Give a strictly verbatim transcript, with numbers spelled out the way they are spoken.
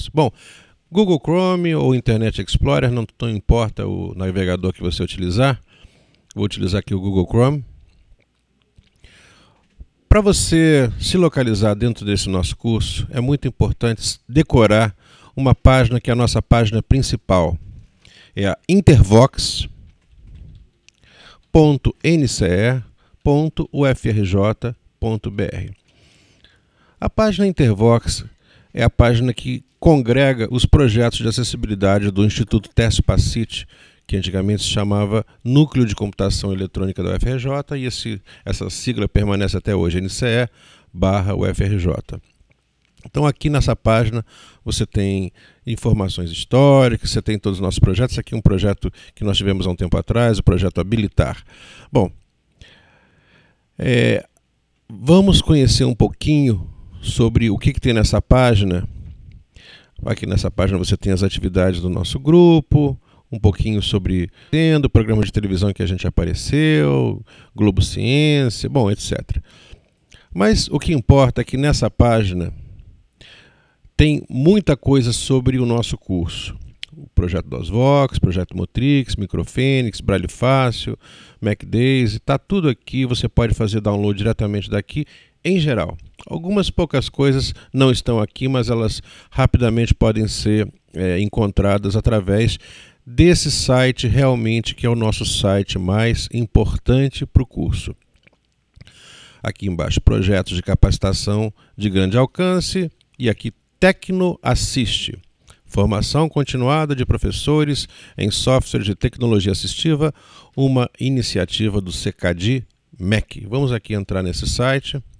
Bom, Google Chrome ou Internet Explorer, não, não importa o navegador que você utilizar. Vou utilizar aqui o Google Chrome. Para você se localizar dentro desse nosso curso, é muito importante decorar uma página que é a nossa página principal. É a intervox ponto n c e ponto u f r j ponto b r. A página Intervox é a página que congrega os projetos de acessibilidade do Instituto Tessio-Passich, que antigamente se chamava Núcleo de Computação Eletrônica da U F R J, e esse, essa sigla permanece até hoje, N C E barra U F R J. Então aqui nessa página você tem informações históricas, você tem todos os nossos projetos. Esse aqui é um projeto que nós tivemos há um tempo atrás, o projeto Habilitar. Bom, é, vamos conhecer um pouquinho sobre o que, que tem nessa página. Aqui nessa página você tem as atividades do nosso grupo, um pouquinho sobre tendo programa de televisão que a gente apareceu, Globo Ciência, bom, etcétera. Mas o que importa é que nessa página tem muita coisa sobre o nosso curso. O projeto DOSVox, projeto Motrix, Microfênix, Braille Fácil, MacDaisy, está tudo aqui, você pode fazer download diretamente daqui, em geral. Algumas poucas coisas não estão aqui, mas elas rapidamente podem ser é, encontradas através desse site realmente, que é o nosso site mais importante para o curso. Aqui embaixo, projetos de capacitação de grande alcance, e aqui Tecno Assiste, formação continuada de professores em software de tecnologia assistiva, uma iniciativa do C C A D I M E C. Vamos aqui entrar nesse site.